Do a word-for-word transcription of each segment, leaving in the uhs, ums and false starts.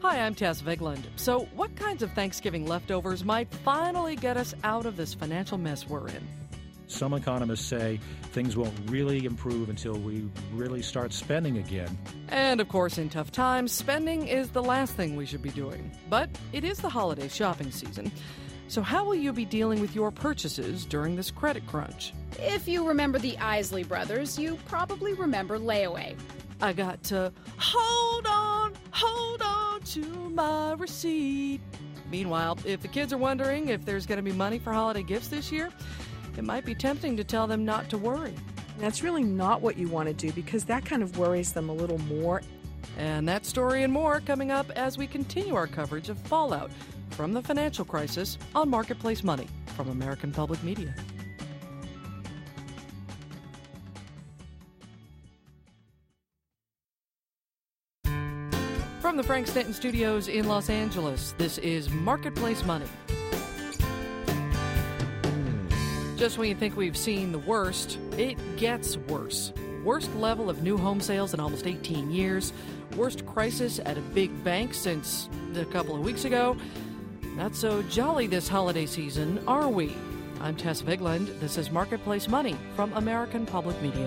Hi, I'm Tess Vigland. So, what kinds of Thanksgiving leftovers might finally get us out of this financial mess we're in? Some economists say things won't really improve until we really start spending again. And of course, in tough times, spending is the last thing we should be doing. But it is the holiday shopping season. So how will you be dealing with your purchases during this credit crunch? If you remember the Isley Brothers, you probably remember layaway. I got to hold on, hold on to my receipt. Meanwhile, if the kids are wondering if there's going to be money for holiday gifts this year, it might be tempting to tell them not to worry. That's really not what you want to do because that kind of worries them a little more. And that story and more coming up as we continue our coverage of fallout from the financial crisis on Marketplace Money from American Public Media. From the Frank Stanton Studios in Los Angeles, this is Marketplace Money. Just when you think we've seen the worst, it gets worse. Worst level of new home sales in almost eighteen years. Worst crisis at a big bank since a couple of weeks ago. Not so jolly this holiday season, are we? I'm Tess Vigland. This is Marketplace Money from American Public Media.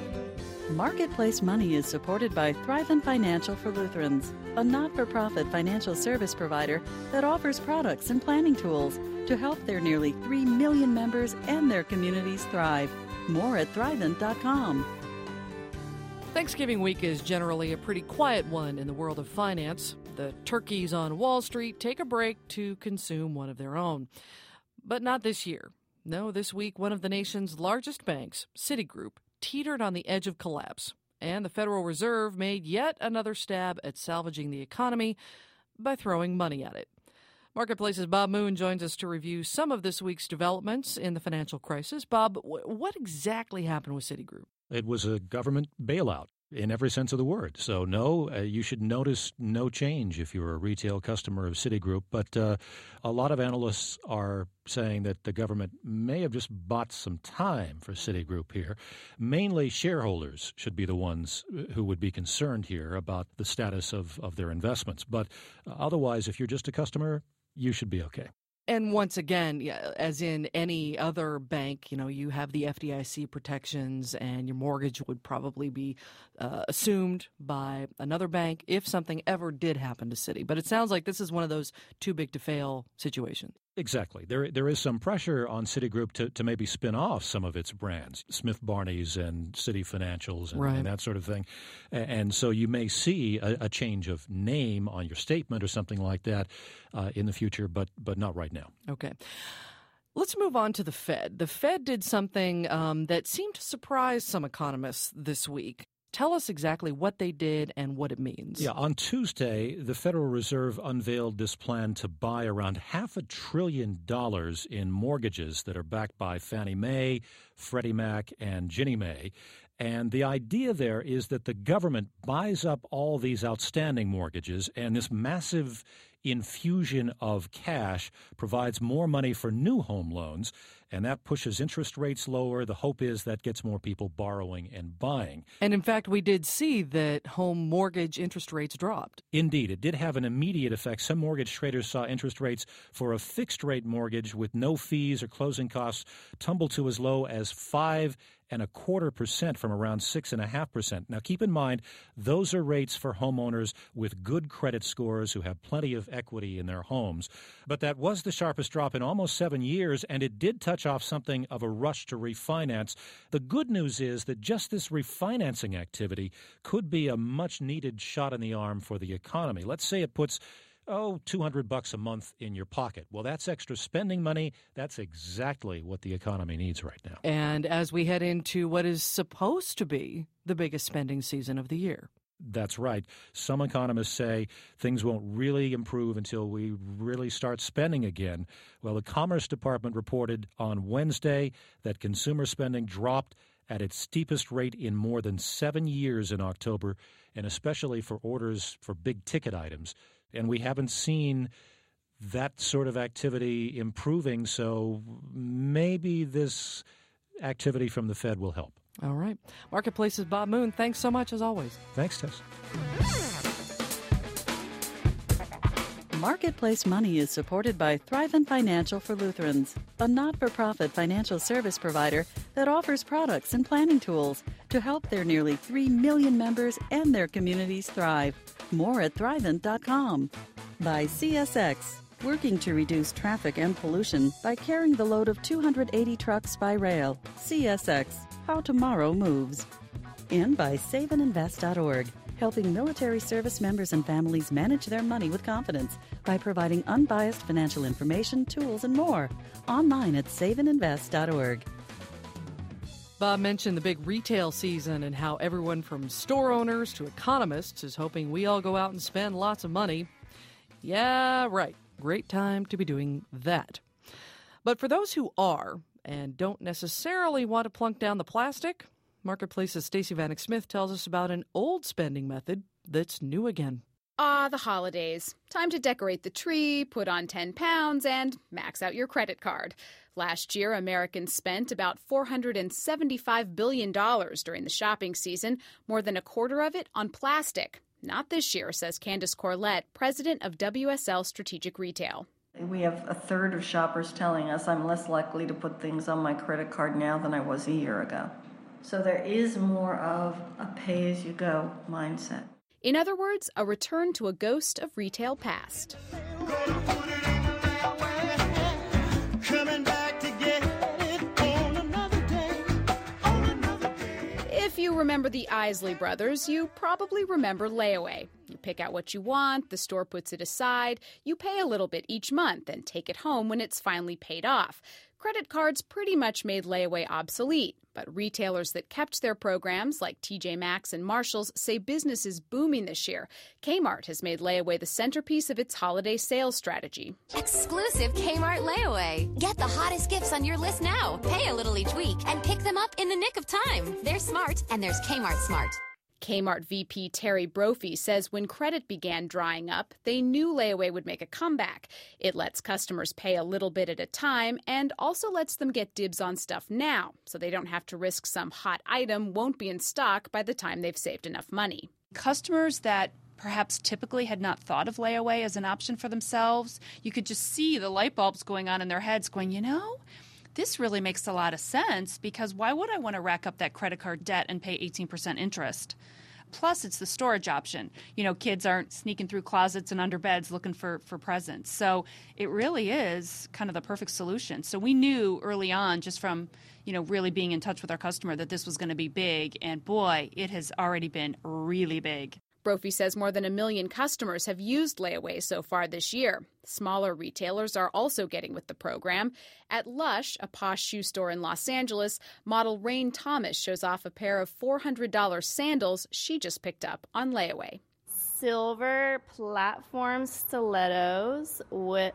Marketplace Money is supported by Thrivent Financial for Lutherans, a not-for-profit financial service provider that offers products and planning tools to help their nearly three million members and their communities thrive. More at thrivent dot com. Thanksgiving week is generally a pretty quiet one in the world of finance. The turkeys on Wall Street take a break to consume one of their own. But not this year. No, this week one of the nation's largest banks, Citigroup, teetered on the edge of collapse, and the Federal Reserve made yet another stab at salvaging the economy by throwing money at it. Marketplace's Bob Moon joins us to review some of this week's developments in the financial crisis. Bob, what exactly happened with Citigroup? It was a government bailout in every sense of the word. So, no, uh, you should notice no change if you're a retail customer of Citigroup. But uh, a lot of analysts are saying that the government may have just bought some time for Citigroup here. Mainly shareholders should be the ones who would be concerned here about the status of, of their investments. But uh, otherwise, if you're just a customer, you should be okay. And once again, as in any other bank, you know, you have the F D I C protections and your mortgage would probably be uh, assumed by another bank if something ever did happen to Citi. But it sounds like this is one of those too big to fail situations. Exactly. There, there is some pressure on Citigroup to, to maybe spin off some of its brands, Smith Barney's and Citi Financials and, right. and that sort of thing. And so you may see a, a change of name on your statement or something like that uh, in the future, but but not right now. Okay. Let's move on to the Fed. The Fed did something um, that seemed to surprise some economists this week. Tell us exactly what they did and what it means. Yeah, on Tuesday, the Federal Reserve unveiled this plan to buy around half a trillion dollars in mortgages that are backed by Fannie Mae, Freddie Mac, and Ginnie Mae. And the idea there is that the government buys up all these outstanding mortgages, and this massive infusion of cash provides more money for new home loans, and that pushes interest rates lower. The hope is that gets more people borrowing and buying. And in fact, we did see that home mortgage interest rates dropped. Indeed, it did have an immediate effect. Some mortgage traders saw interest rates for a fixed-rate mortgage with no fees or closing costs tumble to as low as five and a quarter percent from around six and a half percent. Now, keep in mind, those are rates for homeowners with good credit scores who have plenty of equity in their homes. But that was the sharpest drop in almost seven years, and it did touch off something of a rush to refinance. The good news is that just this refinancing activity could be a much-needed shot in the arm for the economy. Let's say it puts Oh, two hundred bucks a month in your pocket. Well, that's extra spending money. That's exactly what the economy needs right now. And as we head into what is supposed to be the biggest spending season of the year. That's right. Some economists say things won't really improve until we really start spending again. Well, the Commerce Department reported on Wednesday that consumer spending dropped at its steepest rate in more than seven years in October, and especially for orders for big-ticket items. And we haven't seen that sort of activity improving, so maybe this activity from the Fed will help. All right. Marketplace's Bob Moon, thanks so much as always. Thanks, Tess. Marketplace Money is supported by Thrivent Financial for Lutherans, a not-for-profit financial service provider that offers products and planning tools to help their nearly three million members and their communities thrive. More at thrivent dot com. By C S X, working to reduce traffic and pollution by carrying the load of two hundred eighty trucks by rail. C S X, how tomorrow moves. And by save and invest dot org, helping military service members and families manage their money with confidence by providing unbiased financial information, tools, and more. Online at save and invest dot org. Bob mentioned the big retail season and how everyone from store owners to economists is hoping we all go out and spend lots of money. Yeah, right. Great time to be doing that. But for those who are and don't necessarily want to plunk down the plastic, Marketplace's Stacey Vanek Smith tells us about an old spending method that's new again. Ah, the holidays. Time to decorate the tree, put on ten pounds, and max out your credit card. Last year, Americans spent about four hundred seventy-five billion dollars during the shopping season, more than a quarter of it on plastic. Not this year, says Candace Corlett, president of W S L Strategic Retail. We have a third of shoppers telling us I'm less likely to put things on my credit card now than I was a year ago. So there is more of a pay-as-you-go mindset. In other words, a return to a ghost of retail past. If you remember the Isley Brothers, you probably remember layaway. You pick out what you want, the store puts it aside, you pay a little bit each month and take it home when it's finally paid off. Credit cards pretty much made layaway obsolete, but retailers that kept their programs, like T J Maxx and Marshalls, say business is booming this year. Kmart has made layaway the centerpiece of its holiday sales strategy. Exclusive Kmart layaway. Get the hottest gifts on your list now. Pay a little each week and pick them up in the nick of time. They're smart, and there's Kmart Smart. Kmart V P Terry Brophy says when credit began drying up, they knew layaway would make a comeback. It lets customers pay a little bit at a time and also lets them get dibs on stuff now, so they don't have to risk some hot item won't be in stock by the time they've saved enough money. Customers that perhaps typically had not thought of layaway as an option for themselves, you could just see the light bulbs going on in their heads going, you know, this really makes a lot of sense because why would I want to rack up that credit card debt and pay eighteen percent interest? Plus, it's the storage option. You know, kids aren't sneaking through closets and under beds looking for, for presents. So it really is kind of the perfect solution. So we knew early on just from, you know, really being in touch with our customer that this was going to be big. And boy, it has already been really big. Brophy says more than a million customers have used layaway so far this year. Smaller retailers are also getting with the program. At Lush, a posh shoe store in Los Angeles, model Rain Thomas shows off a pair of four hundred dollars sandals she just picked up on layaway. Silver platform stilettos with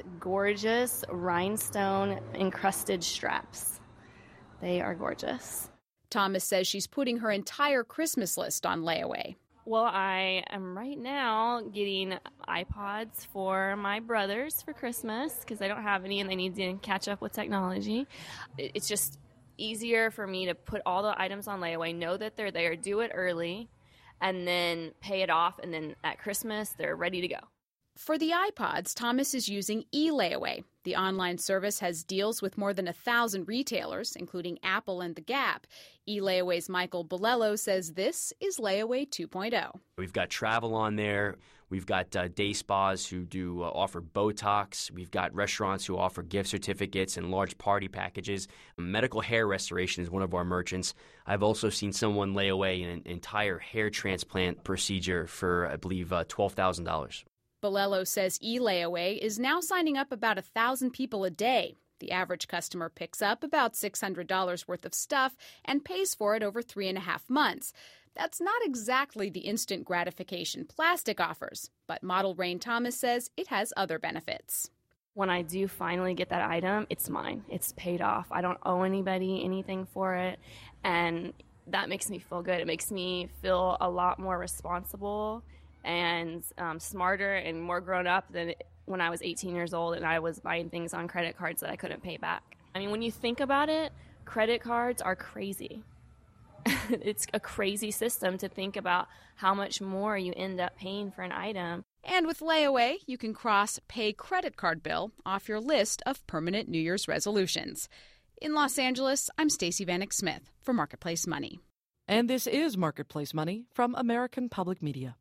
gorgeous rhinestone encrusted straps. They are gorgeous. Thomas says she's putting her entire Christmas list on layaway. Well, I am right now getting iPods for my brothers for Christmas because I don't have any and they need to catch up with technology. It's just easier for me to put all the items on layaway, know that they're there, do it early, and then pay it off, and then at Christmas they're ready to go. For the iPods, Thomas is using eLayaway. The online service has deals with more than a thousand retailers, including Apple and The Gap. eLayaway's Michael Bolello says this is Layaway two point oh. We've got travel on there. We've got uh, day spas who do uh, offer Botox. We've got restaurants who offer gift certificates and large party packages. Medical hair restoration is one of our merchants. I've also seen someone lay away an entire hair transplant procedure for, I believe, uh, twelve thousand dollars. Bolello says eLayaway is now signing up about one thousand people a day. The average customer picks up about six hundred dollars worth of stuff and pays for it over three and a half months. That's not exactly the instant gratification plastic offers, but model Rain Thomas says it has other benefits. When I do finally get that item, it's mine. It's paid off. I don't owe anybody anything for it, and that makes me feel good. It makes me feel a lot more responsible and um, smarter and more grown up than when I was eighteen years old and I was buying things on credit cards that I couldn't pay back. I mean, when you think about it, credit cards are crazy. It's a crazy system to think about how much more you end up paying for an item. And with Layaway, you can cross Pay Credit Card Bill off your list of permanent New Year's resolutions. In Los Angeles, I'm Stacey Vanek Smith for Marketplace Money. And this is Marketplace Money from American Public Media.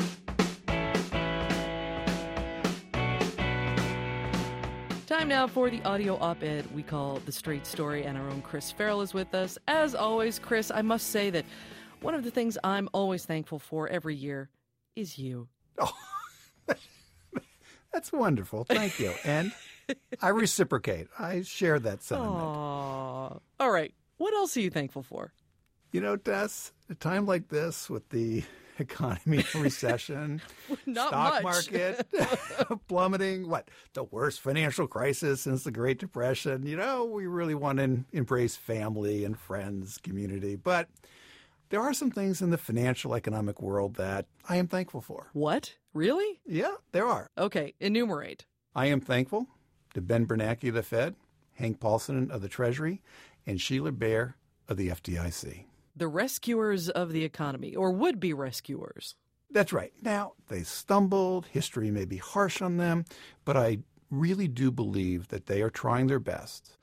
Time now for the audio op-ed we call The Straight Story, and our own Chris Farrell is with us. As always, Chris, I must say that one of the things I'm always thankful for every year is you. Oh, that's wonderful. Thank you. And I reciprocate. I share that sentiment. Aww. All right. What else are you thankful for? You know, Tess, a time like this with the economy recession, Not stock much. market plummeting, what, the worst financial crisis since the Great Depression. You know, we really want to embrace family and friends, community. But there are some things in the financial economic world that I am thankful for. What? Really? Yeah, there are. Okay, enumerate. I am thankful to Ben Bernanke of the Fed, Hank Paulson of the Treasury, and Sheila Bair of the F D I C. The rescuers of the economy, or would-be rescuers. That's right. Now, they stumbled. History may be harsh on them, but I really do believe that they are trying their best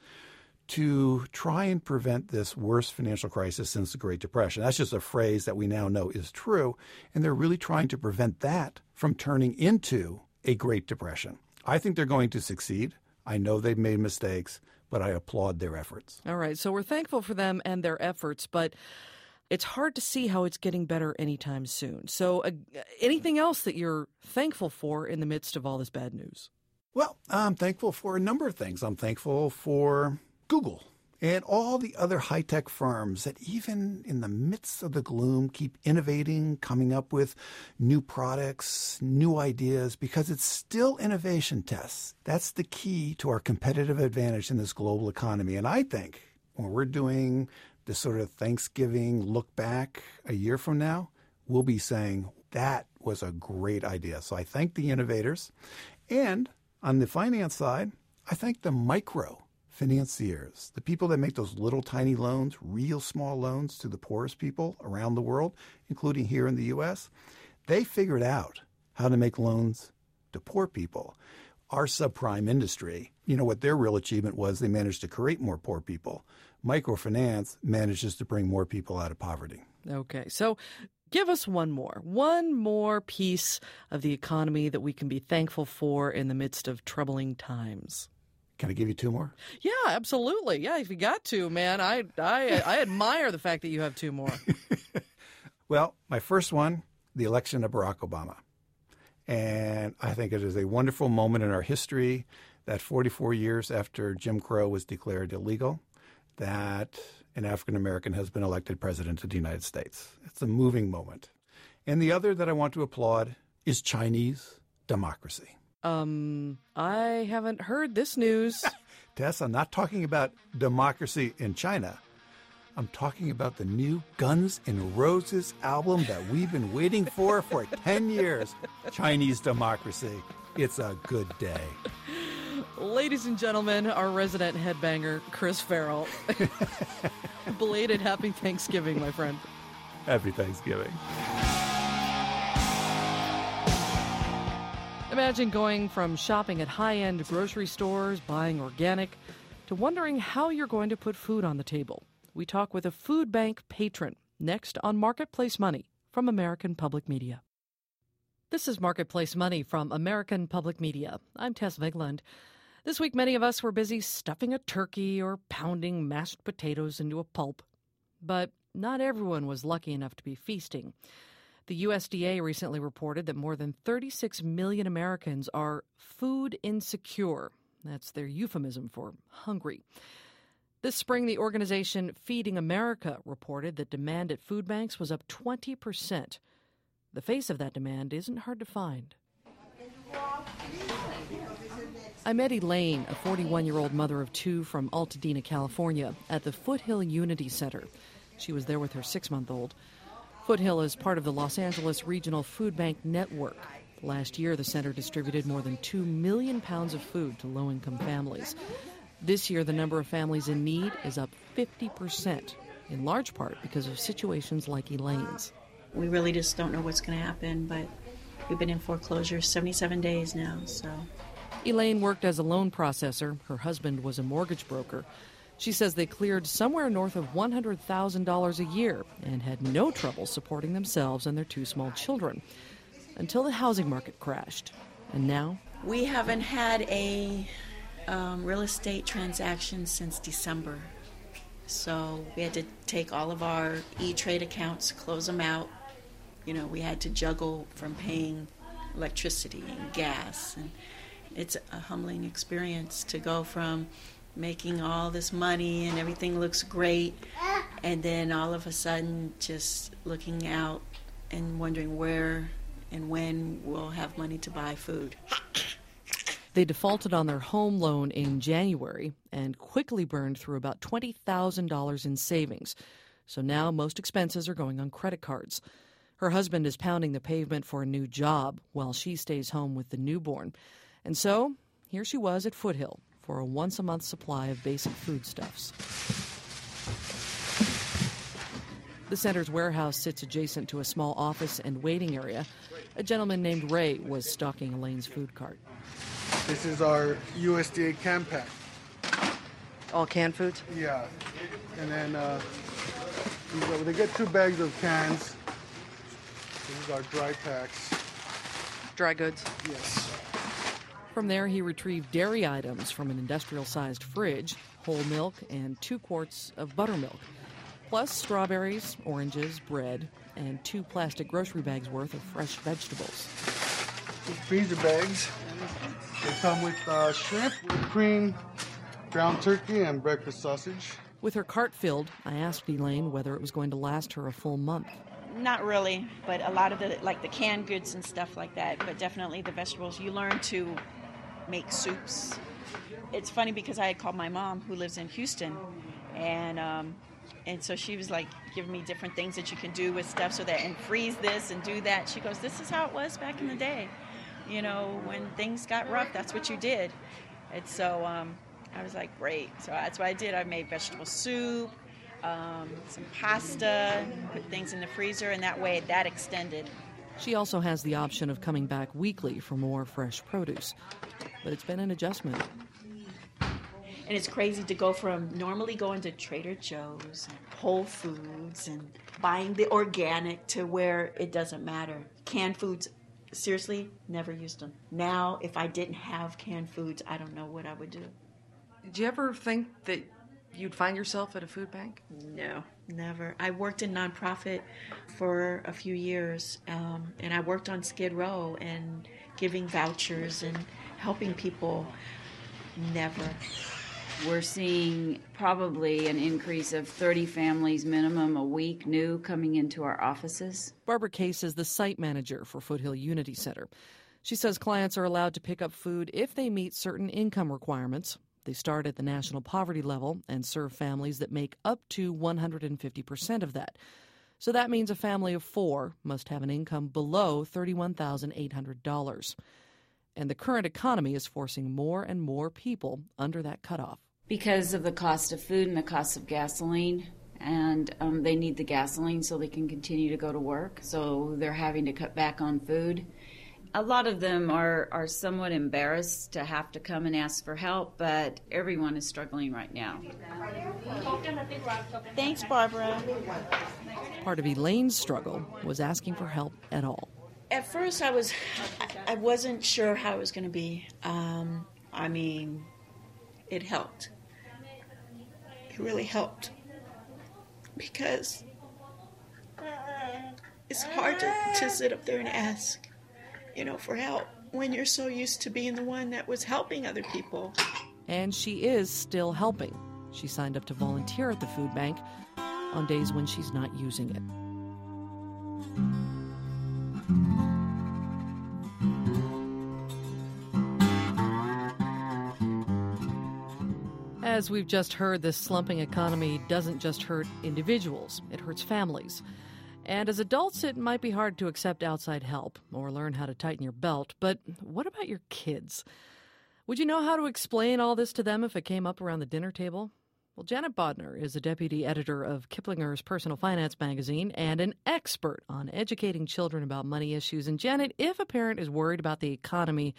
to try and prevent this worst financial crisis since the Great Depression. That's just a phrase that we now know is true, and they're really trying to prevent that from turning into a Great Depression. I think they're going to succeed. I know they've made mistakes, but I applaud their efforts. All right, so we're thankful for them and their efforts, but it's hard to see how it's getting better anytime soon. So uh, anything else that you're thankful for in the midst of all this bad news? Well, I'm thankful for a number of things. I'm thankful for Google and all the other high-tech firms that even in the midst of the gloom keep innovating, coming up with new products, new ideas, because it's still innovation, Tess. That's the key to our competitive advantage in this global economy. And I think when we're doing this sort of Thanksgiving look back a year from now, we'll be saying that was a great idea. So I thank the innovators. And on the finance side, I thank the micro financiers, the people that make those little tiny loans, real small loans to the poorest people around the world, including here in the U S. They figured out how to make loans to poor people. Our subprime industry, you know what their real achievement was? They managed to create more poor people. Microfinance manages to bring more people out of poverty. Okay, so give us one more, one more piece of the economy that we can be thankful for in the midst of troubling times. Can I give you two more? Yeah, absolutely. Yeah, if you got to, man. I I, I admire the fact that you have two more. Well, my first one, the election of Barack Obama. And I think it is a wonderful moment in our history that forty-four years after Jim Crow was declared illegal, that an African-American has been elected president of the United States. It's a moving moment. And the other that I want to applaud is Chinese democracy. Um, I haven't heard this news. Tess, I'm not talking about democracy in China. I'm talking about the new Guns N' Roses album that we've been waiting for for ten years. Chinese democracy. It's a good day. Ladies and gentlemen, our resident headbanger, Chris Farrell. Belated happy Thanksgiving, my friend. Happy Thanksgiving. Imagine going from shopping at high-end grocery stores, buying organic, to wondering how you're going to put food on the table. We talk with a food bank patron next on Marketplace Money from American Public Media. This is Marketplace Money from American Public Media. I'm Tess Vigland. This week, many of us were busy stuffing a turkey or pounding mashed potatoes into a pulp. But not everyone was lucky enough to be feasting. The U S D A recently reported that more than thirty-six million Americans are food insecure. That's their euphemism for hungry. This spring, the organization Feeding America reported that demand at food banks was up twenty percent. The face of that demand isn't hard to find. I met Elaine, a forty-one-year-old mother of two from Altadena, California, at the Foothill Unity Center. She was there with her six-month-old. Foothill is part of the Los Angeles Regional Food Bank Network. Last year, the center distributed more than two million pounds of food to low-income families. This year, the number of families in need is up fifty percent, in large part because of situations like Elaine's. We really just don't know what's going to happen, but We've been in foreclosure seventy-seven days now, so. Elaine worked as a loan processor. Her husband was a mortgage broker. She says they cleared somewhere north of one hundred thousand dollars a year and had no trouble supporting themselves and their two small children until the housing market crashed. And now? We haven't had a um, real estate transaction since December. So we had to take all of our E-Trade accounts, close them out. You know, we had to juggle from paying electricity and gas. And it's a humbling experience to go from making all this money and everything looks great, and then all of a sudden just looking out and wondering where and when we'll have money to buy food. They defaulted on their home loan in January and quickly burned through about twenty thousand dollars in savings. So now most expenses are going on credit cards. Her husband is pounding the pavement for a new job while she stays home with the newborn. And so here she was at Foothill for a once-a-month supply of basic foodstuffs. The center's warehouse sits adjacent to a small office and waiting area. A gentleman named Ray was stocking Elaine's food cart. This is our U S D A can pack. All canned foods? Yeah. And then uh, these are, they get two bags of cans. This is our dry packs. Dry goods? Yes. From there, he retrieved dairy items from an industrial-sized fridge, whole milk, and two quarts of buttermilk, plus strawberries, oranges, bread, and two plastic grocery bags worth of fresh vegetables. These freezer bags, they come with uh, shrimp, with cream, ground turkey, and breakfast sausage. With her cart filled, I asked Elaine whether it was going to last her a full month. Not really, but a lot of the, like the canned goods and stuff like that, but definitely the vegetables. You learn to make soups. It's funny because I had called my mom, who lives in Houston, and um, and so she was like giving me different things that you can do with stuff so that, and freeze this and do that. She goes, this is how it was back in the day. You know, when things got rough, that's what you did. And so um, I was like, great. So that's what I did. I made vegetable soup, um, some pasta, put things in the freezer, and that way that extended. She also has the option of coming back weekly for more fresh produce. But it's been an adjustment. And it's crazy to go from normally going to Trader Joe's and Whole Foods and buying the organic to where it doesn't matter. Canned foods, seriously, never used them. Now, if I didn't have canned foods, I don't know what I would do. Did you ever think that you'd find yourself at a food bank? No, never. I worked in nonprofit for a few years, um, and I worked on Skid Row and giving vouchers and helping people. Never. We're seeing probably an increase of thirty families minimum a week new coming into our offices. Barbara Case is the site manager for Foothill Unity Center. She says clients are allowed to pick up food if they meet certain income requirements. They start at the national poverty level and serve families that make up to one hundred fifty percent of that. So that means a family of four must have an income below thirty-one thousand eight hundred dollars. And the current economy is forcing more and more people under that cutoff. Because of the cost of food and the cost of gasoline, and um, they need the gasoline so they can continue to go to work, so they're having to cut back on food. A lot of them are, are somewhat embarrassed to have to come and ask for help, but everyone is struggling right now. Thanks, Barbara. Part of Elaine's struggle was asking for help at all. At first, I was, I wasn't sure how it was going to be. Um, I mean, it helped. It really helped because it's hard to, to sit up there and ask, you know, for help when you're so used to being the one that was helping other people. And she is still helping. She signed up to volunteer at the food bank on days when she's not using it. As we've just heard, this slumping economy doesn't just hurt individuals, it hurts families. And as adults, it might be hard to accept outside help or learn how to tighten your belt, but what about your kids? Would you know how to explain all this to them if it came up around the dinner table? Well, Janet Bodner is a deputy editor of Kiplinger's Personal Finance magazine and an expert on educating children about money issues. And Janet, if a parent is worried about the economy,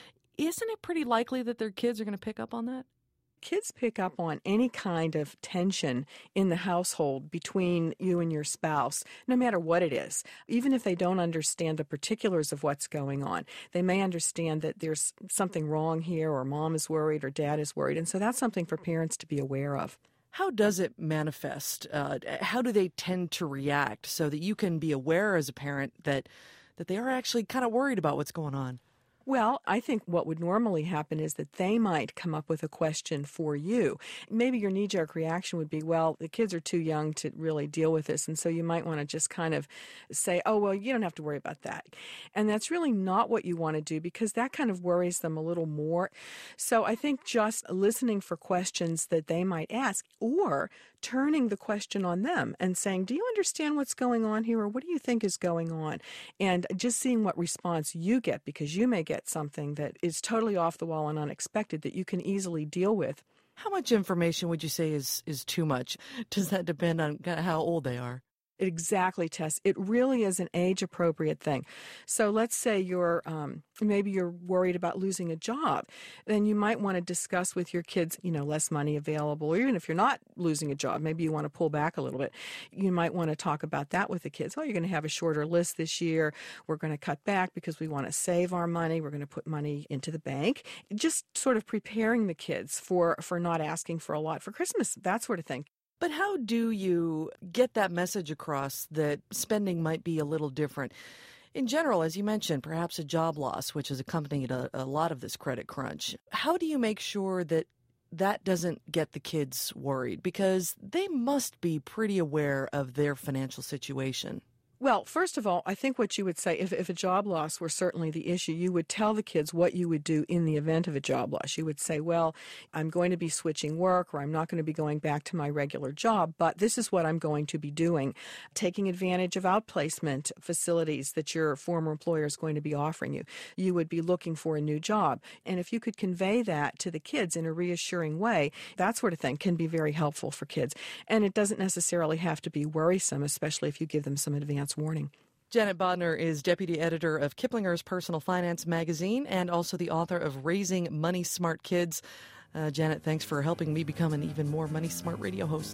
isn't it pretty likely that their kids are going to pick up on that? Kids pick up on any kind of tension in the household between you and your spouse, no matter what it is. Even if they don't understand the particulars of what's going on, they may understand that there's something wrong here, or mom is worried, or dad is worried. And so that's something for parents to be aware of. How does it manifest? Uh, how do they tend to react so that you can be aware as a parent that, that they are actually kind of worried about what's going on? Well, I think what would normally happen is that they might come up with a question for you. Maybe your knee-jerk reaction would be, well, the kids are too young to really deal with this, and so you might want to just kind of say, oh, well, you don't have to worry about that. And that's really not what you want to do, because that kind of worries them a little more. So I think just listening for questions that they might ask, or turning the question on them and saying, do you understand what's going on here, or what do you think is going on? And just seeing what response you get, because you may get something that is totally off the wall and unexpected that you can easily deal with. How much information would you say is, is too much? Does that depend on how old they are? Exactly, Tess. It really is an age-appropriate thing. So let's say you're um, maybe you're worried about losing a job. Then you might want to discuss with your kids, you know, less money available. Or even if you're not losing a job, maybe you want to pull back a little bit. You might want to talk about that with the kids. Oh, you're going to have a shorter list this year. We're going to cut back because we want to save our money. We're going to put money into the bank. Just sort of preparing the kids for, for not asking for a lot for Christmas, that sort of thing. But how do you get that message across that spending might be a little different? In general, as you mentioned, perhaps a job loss, which has accompanied a, a lot of this credit crunch. How do you make sure that that doesn't get the kids worried? Because they must be pretty aware of their financial situation. Well, first of all, I think what you would say, if, if a job loss were certainly the issue, you would tell the kids what you would do in the event of a job loss. You would say, well, I'm going to be switching work, or I'm not going to be going back to my regular job, but this is what I'm going to be doing, taking advantage of outplacement facilities that your former employer is going to be offering you. You would be looking for a new job. And if you could convey that to the kids in a reassuring way, that sort of thing can be very helpful for kids. And it doesn't necessarily have to be worrisome, especially if you give them some advance warning. Janet Bodner is deputy editor of Kiplinger's Personal Finance magazine and also the author of Raising Money Smart Kids. Uh, Janet, thanks for helping me become an even more money smart radio host.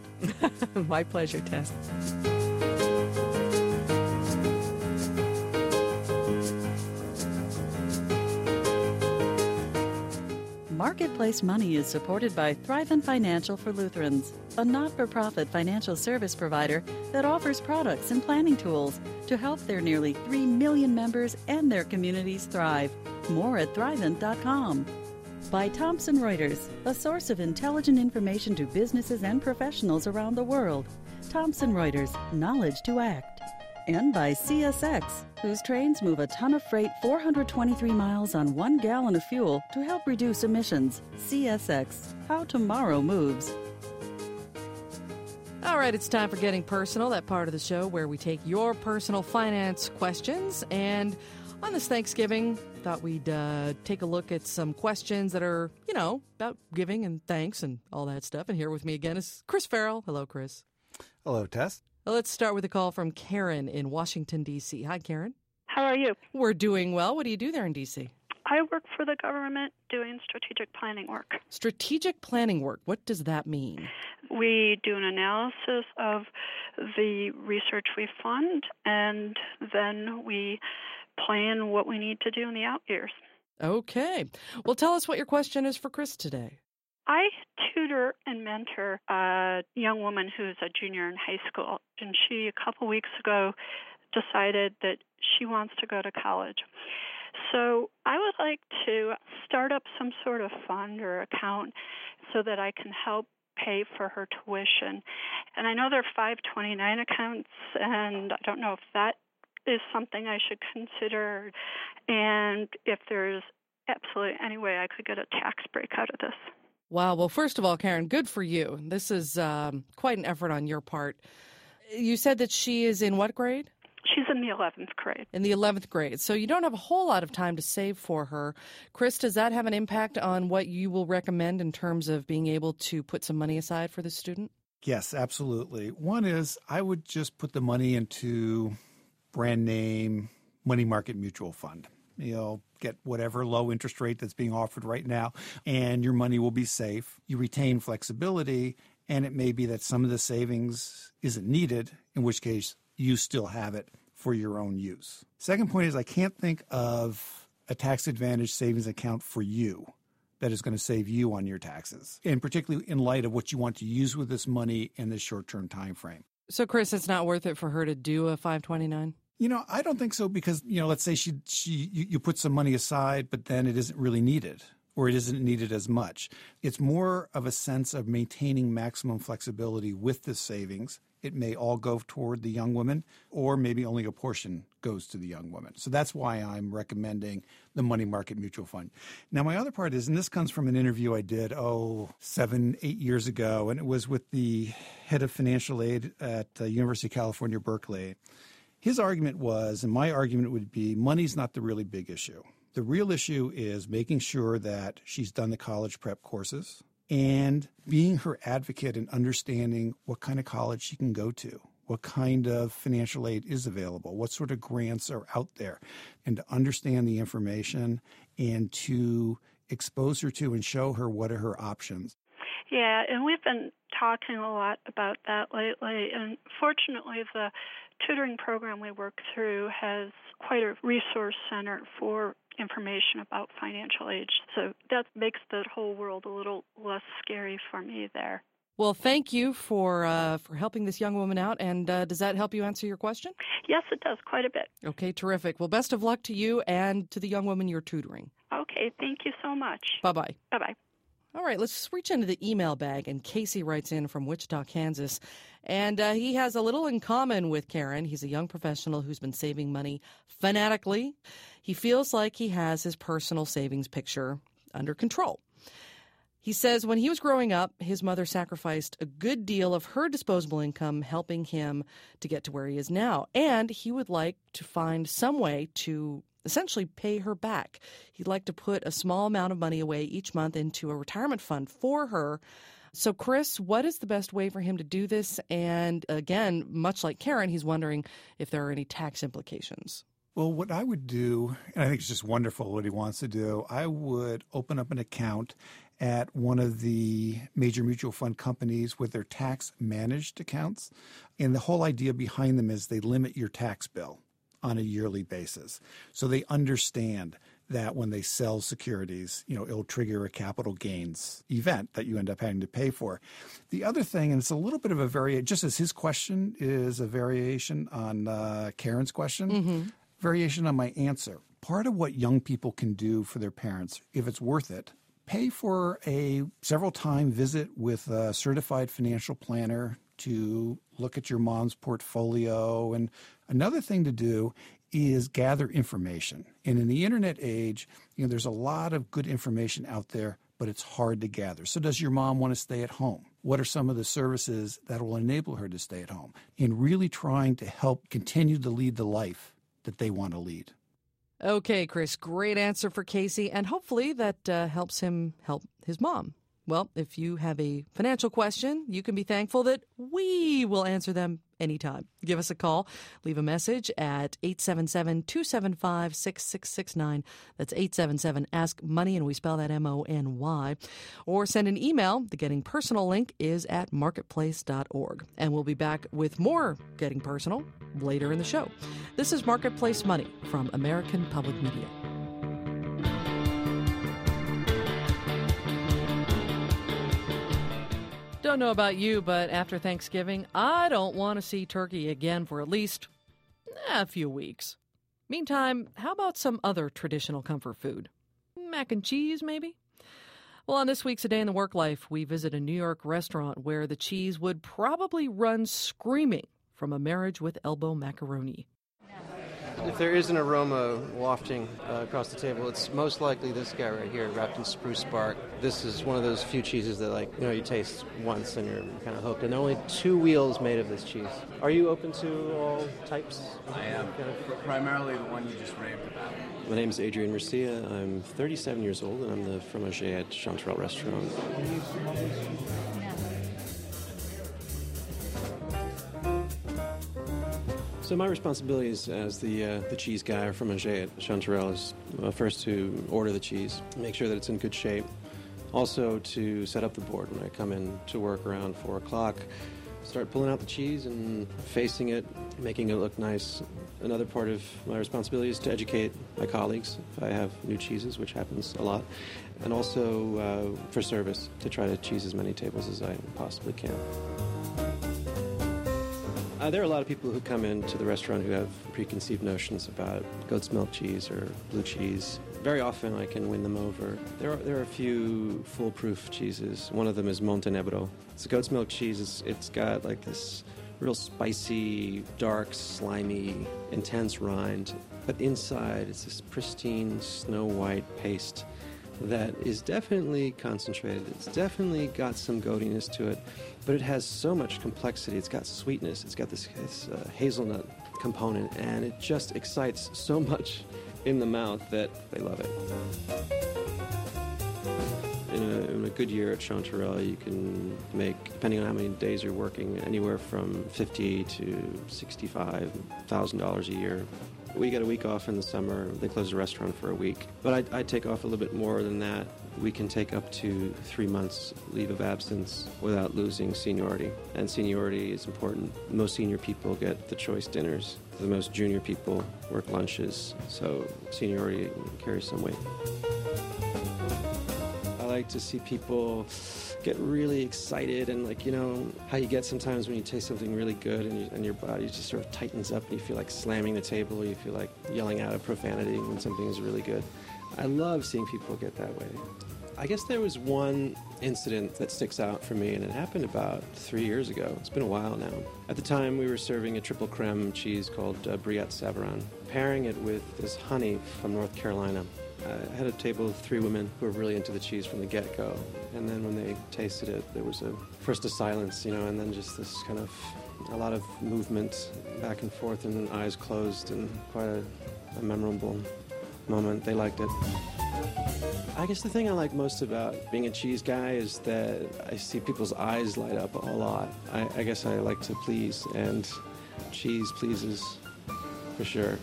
My pleasure, Tess. Marketplace Money is supported by Thrivent Financial for Lutherans, a not-for-profit financial service provider that offers products and planning tools to help their nearly three million members and their communities thrive. More at thrivent dot com. By Thomson Reuters, a source of intelligent information to businesses and professionals around the world. Thomson Reuters, knowledge to act. And by C S X, whose trains move a ton of freight four hundred twenty-three miles on one gallon of fuel to help reduce emissions. C S X, how tomorrow moves. All right, it's time for Getting Personal, that part of the show where we take your personal finance questions. And on this Thanksgiving, thought we'd uh, take a look at some questions that are, you know, about giving and thanks and all that stuff. And here with me again is Chris Farrell. Hello, Chris. Hello, Tess. Well, let's start with a call from Karen in Washington, D C Hi, Karen. How are you? We're doing well. What do you do there in D C? I work for the government doing strategic planning work. Strategic planning work. What does that mean? We do an analysis of the research we fund, and then we plan what we need to do in the out years. Okay. Well, tell us what your question is for Chris today. I tutor and mentor a young woman who's a junior in high school, and she, a couple weeks ago, decided that she wants to go to college. So I would like to start up some sort of fund or account so that I can help pay for her tuition. And I know there are five twenty-nine accounts, and I don't know if that is something I should consider, and if there's absolutely any way I could get a tax break out of this. Wow. Well, first of all, Karen, good for you. This is um, quite an effort on your part. You said that she is in what grade? She's in the eleventh grade. In the eleventh grade. So you don't have a whole lot of time to save for her. Chris, does that have an impact on what you will recommend in terms of being able to put some money aside for the student? Yes, absolutely. One is I would just put the money into brand name money market mutual fund. You know, get whatever low interest rate that's being offered right now, and your money will be safe. You retain flexibility, and it may be that some of the savings isn't needed, in which case you still have it for your own use. Second point is I can't think of a tax advantage savings account for you that is going to save you on your taxes, and particularly in light of what you want to use with this money in this short-term time frame. So, Chris, it's not worth it for her to do a five twenty-nine? You know, I don't think so because, you know, let's say she she you, you put some money aside, but then it isn't really needed or it isn't needed as much. It's more of a sense of maintaining maximum flexibility with this savings. It may all go toward the young woman, or maybe only a portion goes to the young woman. So that's why I'm recommending the money market mutual fund. Now, my other part is, and this comes from an interview I did, oh, seven, eight years ago, and it was with the head of financial aid at uh, University of California, Berkeley. His argument was, and my argument would be, money's not the really big issue. The real issue is making sure that she's done the college prep courses and being her advocate and understanding what kind of college she can go to, what kind of financial aid is available, what sort of grants are out there, and to understand the information and to expose her to and show her what are her options. Yeah, and we've been talking a lot about that lately, and fortunately the tutoring program we work through has quite a resource center for information about financial aid, so that makes the whole world a little less scary for me there. Well, thank you for uh, for helping this young woman out, and uh, does that help you answer your question? Yes, it does, quite a bit. Okay, terrific. Well, best of luck to you and to the young woman you're tutoring. Okay, thank you so much. Bye-bye. Bye-bye. All right, let's reach into the email bag, and Casey writes in from Wichita, Kansas, and uh, he has a little in common with Karen. He's a young professional who's been saving money fanatically. He feels like he has his personal savings picture under control. He says when he was growing up, his mother sacrificed a good deal of her disposable income helping him to get to where he is now, and he would like to find some way to essentially pay her back. He'd like to put a small amount of money away each month into a retirement fund for her. So, Chris, what is the best way for him to do this? And again, much like Karen, he's wondering if there are any tax implications. Well, what I would do, and I think it's just wonderful what he wants to do, I would open up an account at one of the major mutual fund companies with their tax managed accounts. And the whole idea behind them is they limit your tax bill on a yearly basis. So they understand that when they sell securities, you know, it'll trigger a capital gains event that you end up having to pay for. The other thing, and it's a little bit of a variation, just as his question is a variation on uh, Karen's question, mm-hmm. variation on my answer. Part of what young people can do for their parents, if it's worth it, pay for a several time visit with a certified financial planner to look at your mom's portfolio. And another thing to do is gather information. And in the internet age, you know, there's a lot of good information out there, but it's hard to gather. So does your mom want to stay at home? What are some of the services that will enable her to stay at home? And really trying to help continue to lead the life that they want to lead. Okay, Chris, great answer for Casey, and hopefully that uh, helps him help his mom. Well, if you have a financial question, you can be thankful that we will answer them anytime. Give us a call. Leave a message at eight seven seven, two seven five, six six six nine. That's eight seven seven, ask money, and we spell that M O N Y. Or send an email. The Getting Personal link is at marketplace dot org. And we'll be back with more Getting Personal later in the show. This is Marketplace Money from American Public Media. Don't know about you, but after Thanksgiving, I don't want to see turkey again for at least eh, a few weeks. Meantime, how about some other traditional comfort food? Mac and cheese, maybe? Well, on this week's A Day in the Work Life, we visit a New York restaurant where the cheese would probably run screaming from a marriage with elbow macaroni. If there is an aroma wafting uh, across the table, it's most likely this guy right here, wrapped in spruce bark. This is one of those few cheeses that, like, you know, you taste once and you're kind of hooked. And there are only two wheels made of this cheese. Are you open to all types? I am. Kind of... Primarily the one you just raved about. My name is Adrian Murcia. I'm thirty-seven years old, and I'm the fromager at Chanterelle Restaurant. So my responsibilities as the uh, the cheese guy or fromager at Chanterelle is uh, first to order the cheese, make sure that it's in good shape. Also to set up the board when I come in to work around four o'clock. Start pulling out the cheese and facing it, making it look nice. Another part of my responsibility is to educate my colleagues if I have new cheeses, which happens a lot. And also uh, for service, to try to cheese as many tables as I possibly can. Uh, there are a lot of people who come into the restaurant who have preconceived notions about goat's milk cheese or blue cheese. Very often I can win them over. There are, there are a few foolproof cheeses. One of them is Montenegro. It's a goat's milk cheese. It's, it's got like this real spicy, dark, slimy, intense rind. But inside it's this pristine, snow-white paste that is definitely concentrated. It's definitely got some goatiness to it, but it has so much complexity. It's got sweetness. It's got this, this uh, hazelnut component, and it just excites so much in the mouth that they love it. In a, in a good year at Chanterelle, you can make, depending on how many days you're working, anywhere from fifty to sixty-five thousand dollars a year. We get a week off in the summer. They close the restaurant for a week. But I, I take off a little bit more than that. We can take up to three months leave of absence without losing seniority. And seniority is important. Most senior people get the choice dinners. The most junior people work lunches. So seniority carries some weight. I like to see people get really excited, and like, you know, how you get sometimes when you taste something really good and, you, and your body just sort of tightens up and you feel like slamming the table, or you feel like yelling out a profanity when something is really good. I love seeing people get that way. I guess there was one incident that sticks out for me, and it happened about three years ago. It's been a while now. At the time, we were serving a triple creme cheese called uh, Brillat Savarin, pairing it with this honey from North Carolina. I had a table of three women who were really into the cheese from the get-go. And then when they tasted it, there was a first a silence, you know, and then just this kind of a lot of movement back and forth and eyes closed, and quite a, a memorable moment. They liked it. I guess the thing I like most about being a cheese guy is that I see people's eyes light up a lot. I, I guess I like to please, and cheese pleases for sure.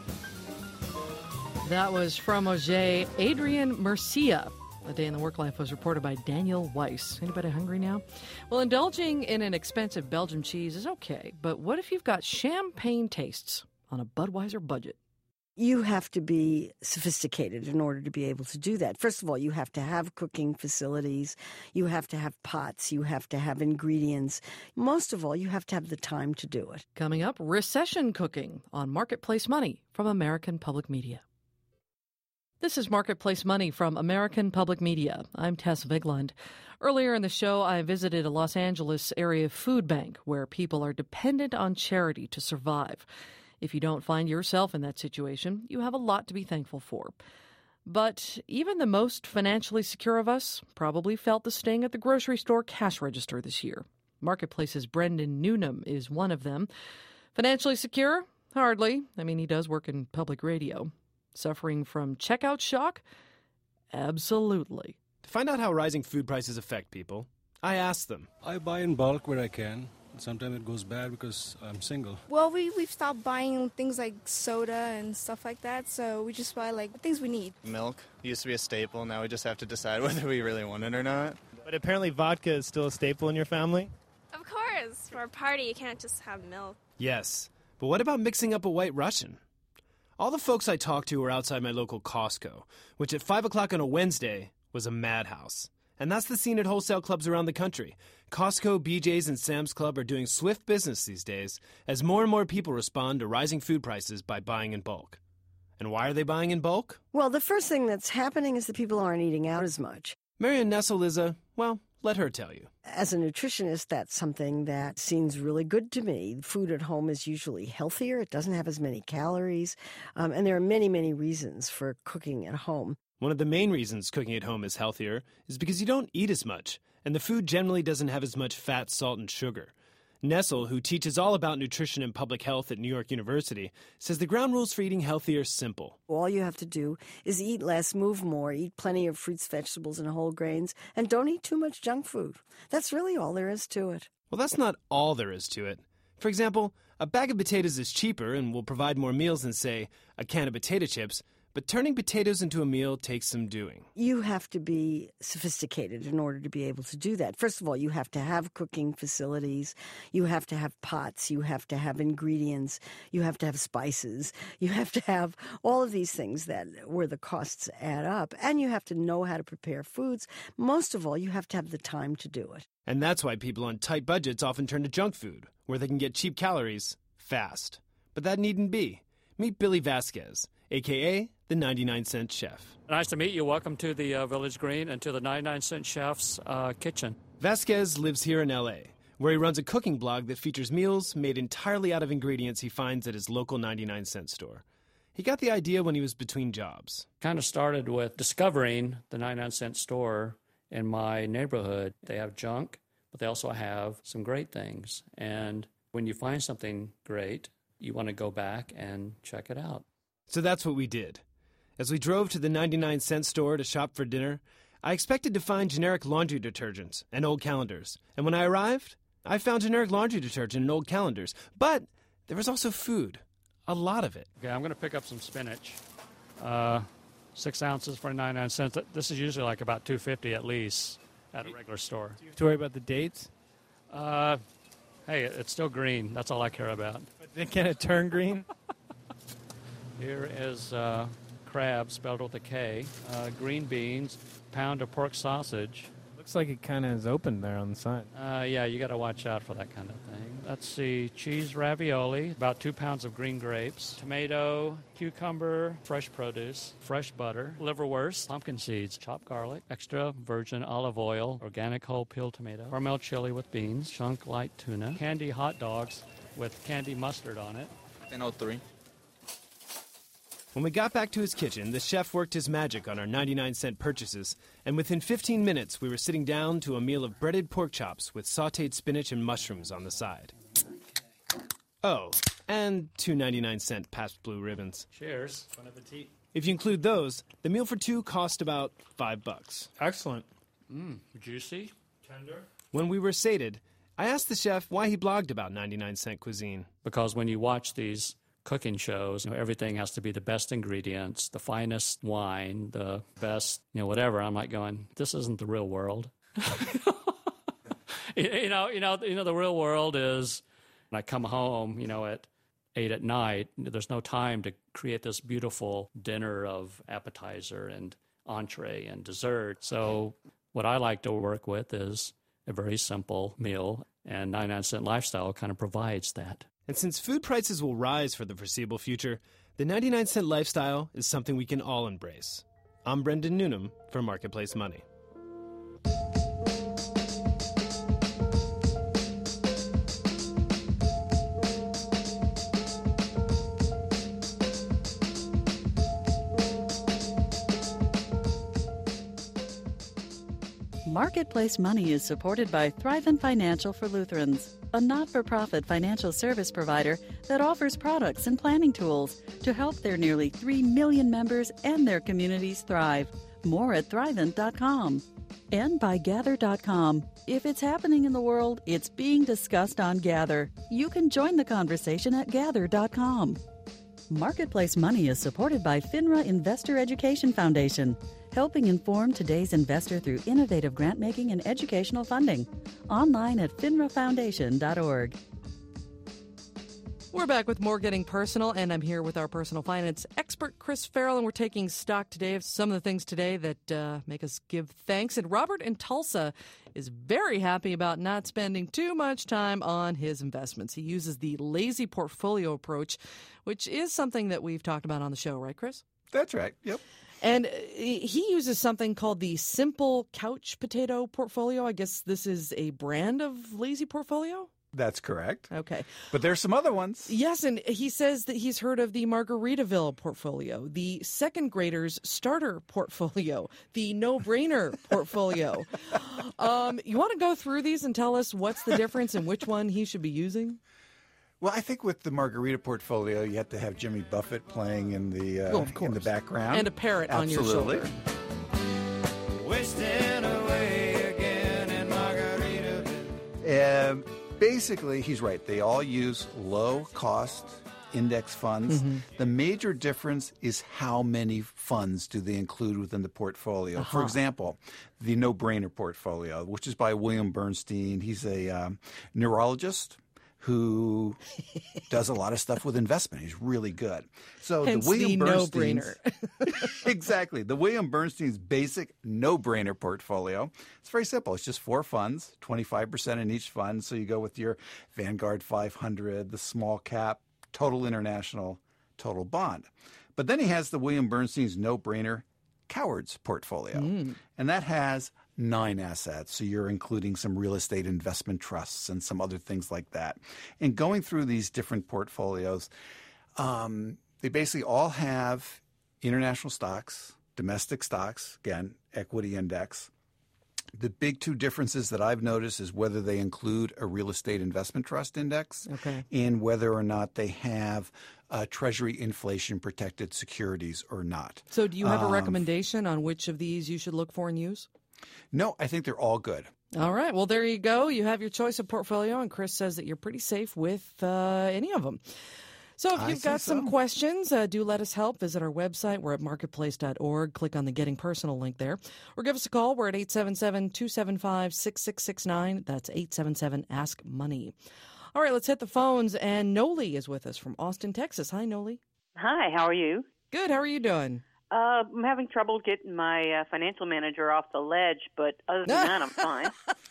That was fromager Adrian Murcia. A Day in the Work Life was reported by Daniel Weiss. Anybody hungry now? Well, indulging in an expensive Belgian cheese is okay, but what if you've got champagne tastes on a Budweiser budget? You have to be sophisticated in order to be able to do that. First of all, you have to have cooking facilities. You have to have pots. You have to have ingredients. Most of all, you have to have the time to do it. Coming up, recession cooking on Marketplace Money from American Public Media. This is Marketplace Money from American Public Media. I'm Tess Vigland. Earlier in the show, I visited a Los Angeles area food bank where people are dependent on charity to survive. If you don't find yourself in that situation, you have a lot to be thankful for. But even the most financially secure of us probably felt the sting at the grocery store cash register this year. Marketplace's Brendan Newnham is one of them. Financially secure? Hardly. I mean, he does work in public radio. Suffering from checkout shock? Absolutely. To find out how rising food prices affect people, I asked them. I buy in bulk where I can. Sometimes it goes bad because I'm single. Well, we, we've stopped buying things like soda and stuff like that, so we just buy like things we need. Milk used to be a staple. Now we just have to decide whether we really want it or not. But apparently vodka is still a staple in your family? Of course. For a party, you can't just have milk. Yes. But what about mixing up a White Russian? All the folks I talked to were outside my local Costco, which at five o'clock on a Wednesday was a madhouse. And that's the scene at wholesale clubs around the country. Costco, B J's, and Sam's Club are doing swift business these days as more and more people respond to rising food prices by buying in bulk. And why are they buying in bulk? Well, the first thing that's happening is that people aren't eating out as much. Marion Nessel is a, well, Let her tell you. As a nutritionist, that's something that seems really good to me. Food at home is usually healthier. It doesn't have as many calories. Um, and there are many, many reasons for cooking at home. One of the main reasons cooking at home is healthier is because you don't eat as much, and the food generally doesn't have as much fat, salt, and sugar. Nessel, who teaches all about nutrition and public health at New York University, says the ground rules for eating healthy are simple. All you have to do is eat less, move more, eat plenty of fruits, vegetables, and whole grains, and don't eat too much junk food. That's really all there is to it. Well, that's not all there is to it. For example, a bag of potatoes is cheaper and will provide more meals than, say, a can of potato chips, but turning potatoes into a meal takes some doing. You have to be sophisticated in order to be able to do that. First of all, you have to have cooking facilities. You have to have pots. You have to have ingredients. You have to have spices. You have to have all of these things that where the costs add up. And you have to know how to prepare foods. Most of all, you have to have the time to do it. And that's why people on tight budgets often turn to junk food, where they can get cheap calories fast. But that needn't be. Meet Billy Vasquez, a k a the ninety-nine cent Chef. Nice to meet you. Welcome to the uh, Village Green and to the ninety-nine cent Chef's uh, kitchen. Vasquez lives here in L A, where he runs a cooking blog that features meals made entirely out of ingredients he finds at his local ninety-nine cent store. He got the idea when he was between jobs. Kind of started with discovering the ninety-nine cent store in my neighborhood. They have junk, but they also have some great things. And when you find something great, you want to go back and check it out. So that's what we did. As we drove to the ninety-nine cent store to shop for dinner, I expected to find generic laundry detergents and old calendars. And when I arrived, I found generic laundry detergent and old calendars. But there was also food. A lot of it. Okay, I'm going to pick up some spinach. Uh, six ounces for ninety-nine cents. This is usually like about two fifty at least at a regular store. Do you have to worry about the dates? Uh, hey, it's still green. That's all I care about. But can it turn green? Here is uh, crab, spelled with a K, uh, green beans, pound of pork sausage. Looks like it kind of is open there on the side. Uh, yeah, you got to watch out for that kind of thing. Let's see, cheese ravioli, about two pounds of green grapes, tomato, cucumber, fresh produce, fresh butter, liverwurst, pumpkin seeds, chopped garlic, extra virgin olive oil, organic whole peeled tomato, Hormel chili with beans, chunk light tuna, candy hot dogs with candy mustard on it. ten oh three. When we got back to his kitchen, the chef worked his magic on our ninety-nine cent purchases, and within fifteen minutes we were sitting down to a meal of breaded pork chops with sautéed spinach and mushrooms on the side. Oh, and two ninety-nine cent Pabst Blue Ribbons. Cheers. Bon appetit. If you include those, the meal for two cost about five bucks. Excellent. Mmm, juicy, tender. When we were sated, I asked the chef why he blogged about ninety-nine cent cuisine. Because when you watch these cooking shows, you know, everything has to be the best ingredients, the finest wine, the best, you know, whatever. I'm like going, this isn't the real world. you know, you know, you know, the real world is when I come home, you know, at eight at night, there's no time to create this beautiful dinner of appetizer and entree and dessert. So what I like to work with is a very simple meal, and ninety-nine cent Lifestyle kind of provides that. And since food prices will rise for the foreseeable future, the ninety-nine cent Lifestyle is something we can all embrace. I'm Brendan Newnham for Marketplace Money. Marketplace Money is supported by Thrivent Financial for Lutherans, a not-for-profit financial service provider that offers products and planning tools to help their nearly three million members and their communities thrive. More at thrivent dot com. And by Gather dot com. If it's happening in the world, it's being discussed on Gather. You can join the conversation at Gather dot com. Marketplace Money is supported by FINRA Investor Education Foundation, helping inform today's investor through innovative grant-making and educational funding. Online at finra foundation dot org. We're back with more Getting Personal, and I'm here with our personal finance expert, Chris Farrell, and we're taking stock today of some of the things today that uh, make us give thanks. And Robert in Tulsa is very happy about not spending too much time on his investments. He uses the lazy portfolio approach, which is something that we've talked about on the show, right, Chris? That's right. Yep. And he uses something called the Simple Couch Potato Portfolio. I guess this is a brand of lazy portfolio? That's correct. Okay. But there's some other ones. Yes, and he says that he's heard of the Margaritaville portfolio, the second graders starter portfolio, the no-brainer portfolio. Um, you want to go through these and tell us what's the difference and which one he should be using? Well, I think with the Margarita portfolio, you have to have Jimmy Buffett playing in the uh, Oh, of course. in the background. And a parrot on your Absolutely. shoulder. Wasting away again in Margaritaville. Um, basically, he's right. They all use low-cost index funds. Mm-hmm. The major difference is how many funds do they include within the portfolio. For Uh-huh. example, the no-brainer portfolio, which is by William Bernstein. He's a um, neurologist who does a lot of stuff with investment. He's really good. So Hence the William the Bernstein's no-brainer. exactly. The William Bernstein's basic no-brainer portfolio. It's very simple. It's just four funds, twenty-five percent in each fund. So you go with your Vanguard five hundred, the small cap, total international, total bond. But then he has the William Bernstein's no-brainer Cowards portfolio. Mm. And that has nine assets. So you're including some real estate investment trusts and some other things like that. And going through these different portfolios, um, they basically all have international stocks, domestic stocks, again, equity index. The big two differences that I've noticed is whether they include a real estate investment trust index Okay. and whether or not they have uh, Treasury inflation protected securities or not. So do you have a Um, recommendation on which of these you should look for and use? No, I think they're all good. All right. Well, there you go. You have your choice of portfolio, and Chris says that you're pretty safe with uh, any of them. So if I you've say got some so. questions, uh, do let us help. Visit our website. We're at marketplace dot org. Click on the Getting Personal link there. Or give us a call. We're at eight seven seven, two seven five, six six six nine. That's eight seven seven, ask money. All right, let's hit the phones. And Noli is with us from Austin, Texas. Hi, Noli. Hi, how are you? Good. How are you doing? Uh, I'm having trouble getting my uh, financial manager off the ledge, but other than that, I'm fine.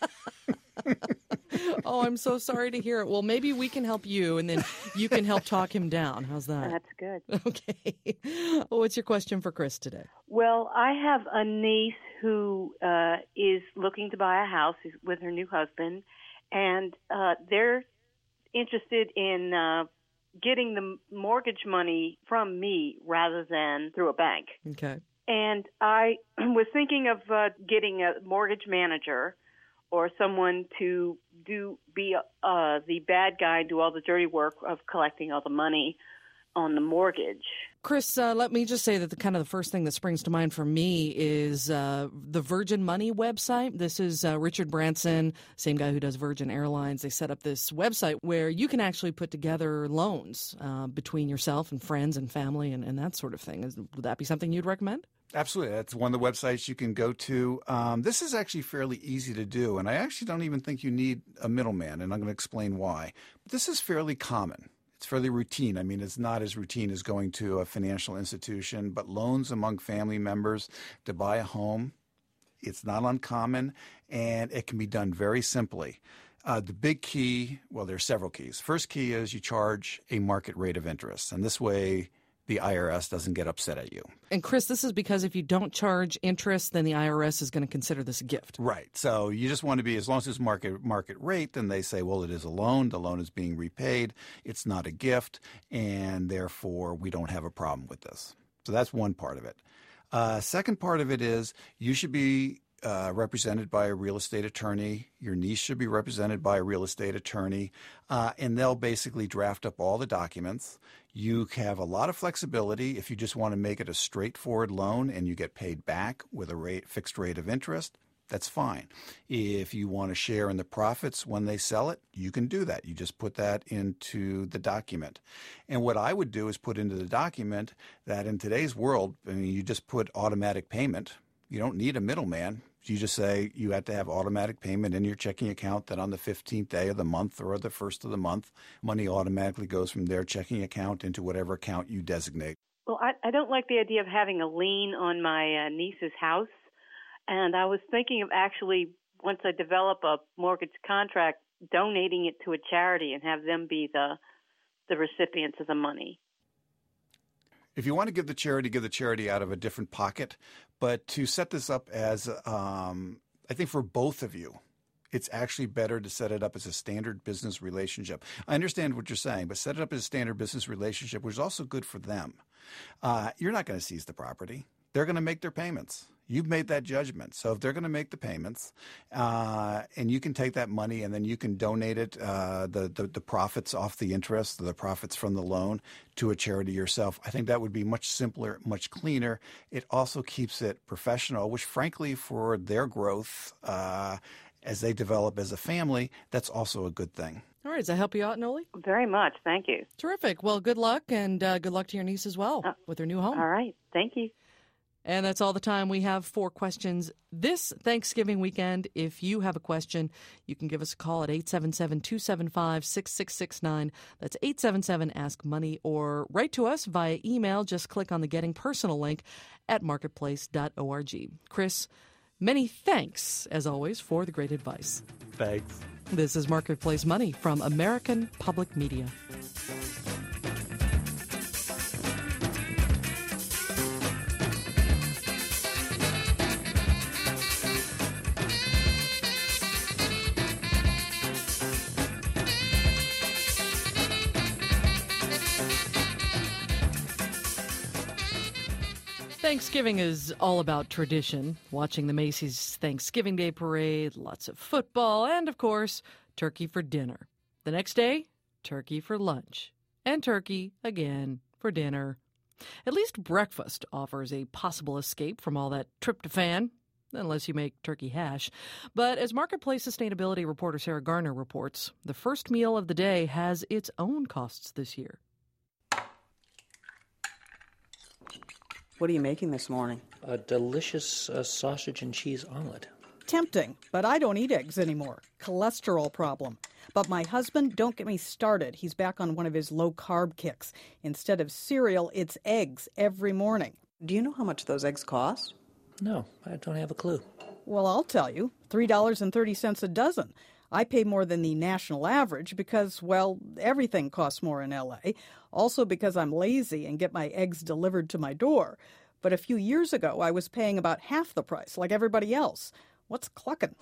Oh, I'm so sorry to hear it. Well, maybe we can help you, and then you can help talk him down. How's that? That's good. Okay. Well, what's your question for Chris today? Well, I have a niece who uh, is looking to buy a house with her new husband, and uh, they're interested in uh, getting the mortgage money from me rather than through a bank. Okay. And I was thinking of uh, getting a mortgage manager or someone to do be uh, the bad guy, do all the dirty work of collecting all the money on the mortgage. Chris, uh, let me just say that the kind of the first thing that springs to mind for me is uh, the Virgin Money website. This is uh, Richard Branson, same guy who does Virgin Airlines. They set up this website where you can actually put together loans uh, between yourself and friends and family and, and that sort of thing. Is, would that be something you'd recommend? Absolutely. That's one of the websites you can go to. Um, this is actually fairly easy to do, and I actually don't even think you need a middleman, and I'm going to explain why. But this is fairly common. It's fairly routine. I mean, it's not as routine as going to a financial institution, but loans among family members to buy a home, it's not uncommon, and it can be done very simply. Uh, the big key, well, there are several keys. First key is you charge a market rate of interest, and this way the I R S doesn't get upset at you. And Chris, this is because if you don't charge interest, then the I R S is going to consider this a gift. Right. So you just want to be, as long as it's market market rate, then they say, well, it is a loan. The loan is being repaid. It's not a gift, and therefore we don't have a problem with this. So that's one part of it. Uh, second part of it is you should be uh, represented by a real estate attorney. Your niece should be represented by a real estate attorney, uh, and they'll basically draft up all the documents. You have a lot of flexibility if you just want to make it a straightforward loan and you get paid back with a rate, fixed rate of interest. That's fine. If you want to share in the profits when they sell it, you can do that. You just put that into the document. And what I would do is put into the document that in today's world, I mean, you just put automatic payment. You don't need a middleman. You just say you have to have automatic payment in your checking account that on the fifteenth day of the month or the first of the month, money automatically goes from their checking account into whatever account you designate. Well, I, I don't like the idea of having a lien on my uh, niece's house. And I was thinking of actually, once I develop a mortgage contract, donating it to a charity and have them be the the recipients of the money. If you want to give the charity, give the charity out of a different pocket. But to set this up as, um, I think for both of you, it's actually better to set it up as a standard business relationship. I understand what you're saying, but set it up as a standard business relationship, which is also good for them. Uh, you're not going to seize the property. They're going to make their payments. You've made that judgment. So if they're going to make the payments, uh, and you can take that money and then you can donate it, uh, the, the the profits off the interest, the profits from the loan, to a charity yourself, I think that would be much simpler, much cleaner. It also keeps it professional, which frankly for their growth uh, as they develop as a family, that's also a good thing. All right. Does that help you out, Noli? Very much. Thank you. Terrific. Well, good luck, and uh, good luck to your niece as well uh, with her new home. All right. Thank you. And that's all the time we have for questions this Thanksgiving weekend. If you have a question, you can give us a call at eight seven seven, two seven five, six six six nine. That's eight seven seven, ask money, or write to us via email. Just click on the Getting Personal link at marketplace dot org. Chris, many thanks, as always, for the great advice. Thanks. This is Marketplace Money from American Public Media. Thanksgiving is all about tradition, watching the Macy's Thanksgiving Day Parade, lots of football, and, of course, turkey for dinner. The next day, turkey for lunch, and turkey again for dinner. At least breakfast offers a possible escape from all that tryptophan, unless you make turkey hash. But as Marketplace sustainability reporter Sarah Garner reports, the first meal of the day has its own costs this year. What are you making this morning? A delicious uh, sausage and cheese omelet. Tempting, but I don't eat eggs anymore. Cholesterol problem. But my husband, don't get me started. He's back on one of his low-carb kicks. Instead of cereal, it's eggs every morning. Do you know how much those eggs cost? No, I don't have a clue. Well, I'll tell you. three dollars and thirty cents a dozen. I pay more than the national average because, well, everything costs more in L A. Also because I'm lazy and get my eggs delivered to my door. But a few years ago, I was paying about half the price, like everybody else. What's clucking?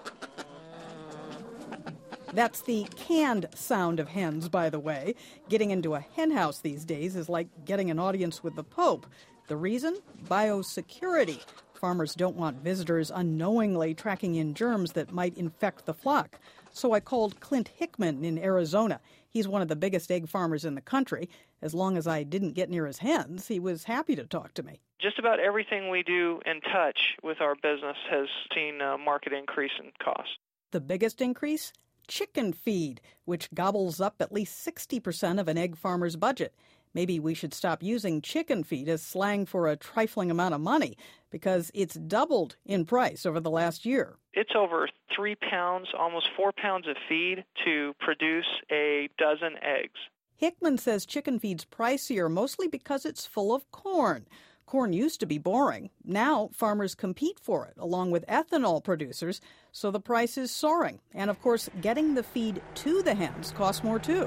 That's the canned sound of hens, by the way. Getting into a hen house these days is like getting an audience with the Pope. The reason? Biosecurity. Farmers don't want visitors unknowingly tracking in germs that might infect the flock. So I called Clint Hickman in Arizona. He's one of the biggest egg farmers in the country. As long as I didn't get near his hens, he was happy to talk to me. Just about everything we do and touch with our business has seen a market increase in cost. The biggest increase? Chicken feed, which gobbles up at least sixty percent of an egg farmer's budget. Maybe we should stop using chicken feed as slang for a trifling amount of money, because it's doubled in price over the last year. It's over three pounds, almost four pounds of feed to produce a dozen eggs. Hickman says chicken feed's pricier mostly because it's full of corn. Corn used to be boring. Now farmers compete for it, along with ethanol producers, so the price is soaring. And, of course, getting the feed to the hens costs more, too.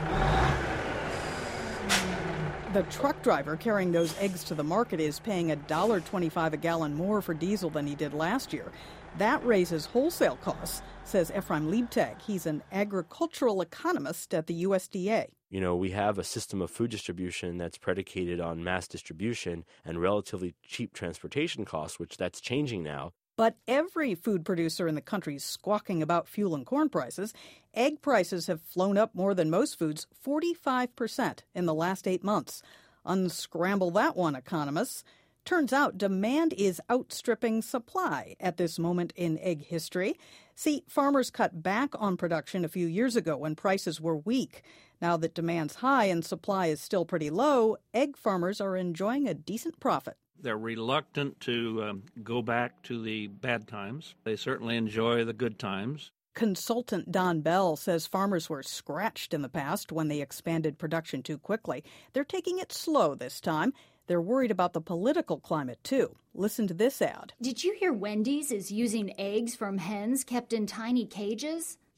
The truck driver carrying those eggs to the market is paying one dollar twenty-five a gallon more for diesel than he did last year. That raises wholesale costs, says Ephraim Liebtag. He's an agricultural economist at the U S D A. You know, we have a system of food distribution that's predicated on mass distribution and relatively cheap transportation costs, which that's changing now. But every food producer in the country is squawking about fuel and corn prices. Egg prices have flown up more than most foods, forty-five percent in the last eight months. Unscramble that one, economists. Turns out demand is outstripping supply at this moment in egg history. See, farmers cut back on production a few years ago when prices were weak. Now that demand's high and supply is still pretty low, egg farmers are enjoying a decent profit. They're reluctant to um, go back to the bad times. They certainly enjoy the good times. Consultant Don Bell says farmers were scratched in the past when they expanded production too quickly. They're taking it slow this time. They're worried about the political climate, too. Listen to this ad. Did you hear Wendy's is using eggs from hens kept in tiny cages?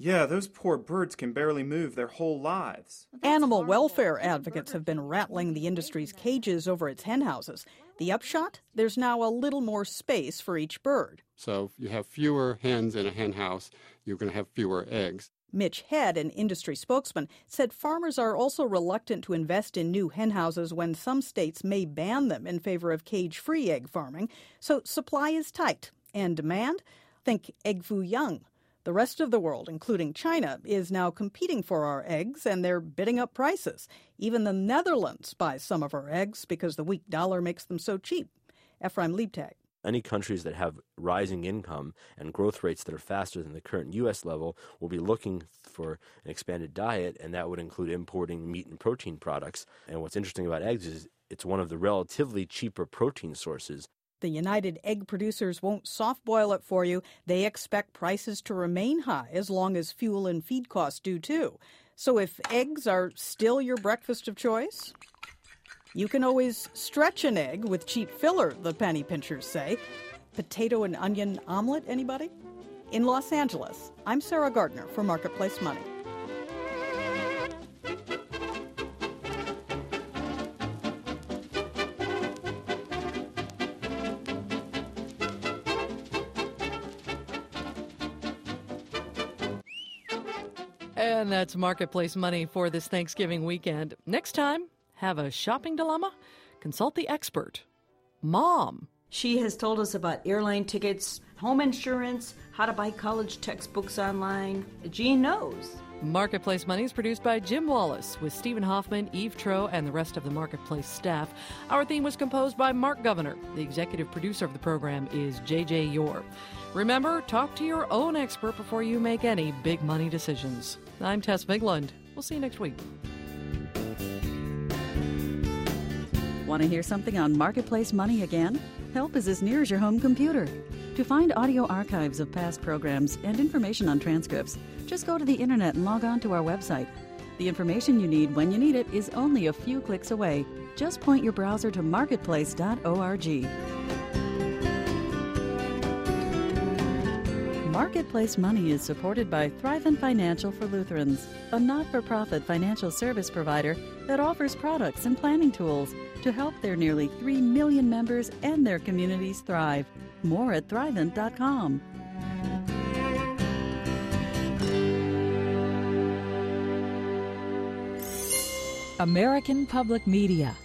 Yeah, those poor birds can barely move their whole lives. Animal welfare advocates have been rattling the industry's cages over its hen houses. The upshot? There's now a little more space for each bird. So if you have fewer hens in a hen house, you're going to have fewer eggs. Mitch Head, an industry spokesman, said farmers are also reluctant to invest in new hen houses when some states may ban them in favor of cage-free egg farming. So supply is tight. And demand? Think egg foo young. The rest of the world, including China, is now competing for our eggs, and they're bidding up prices. Even the Netherlands buys some of our eggs because the weak dollar makes them so cheap. Ephraim Liebtag. Any countries that have rising income and growth rates that are faster than the current U S level will be looking for an expanded diet, and that would include importing meat and protein products. And what's interesting about eggs is it's one of the relatively cheaper protein sources. The United Egg Producers won't soft-boil it for you. They expect prices to remain high as long as fuel and feed costs do too. So if eggs are still your breakfast of choice, you can always stretch an egg with cheap filler, the penny pinchers say. Potato and onion omelet, anybody? In Los Angeles, I'm Sarah Gardner for Marketplace Money. And that's Marketplace Money for this Thanksgiving weekend. Next time, have a shopping dilemma? Consult the expert. Mom. She has told us about airline tickets, home insurance, how to buy college textbooks online. Jean knows. Marketplace Money is produced by Jim Wallace with Stephen Hoffman, Eve Troe, and the rest of the Marketplace staff. Our theme was composed by Mark Governor. The executive producer of the program is J J Yore. Remember, talk to your own expert before you make any big money decisions. I'm Tess Migland. We'll see you next week. Want to hear something on Marketplace Money again? Help is as near as your home computer. To find audio archives of past programs and information on transcripts, just go to the internet and log on to our website. The information you need when you need it is only a few clicks away. Just point your browser to marketplace dot org. Marketplace Money is supported by Thrivent Financial for Lutherans, a not-for-profit financial service provider that offers products and planning tools to help their nearly three million members and their communities thrive. More at thrivent dot com. American Public Media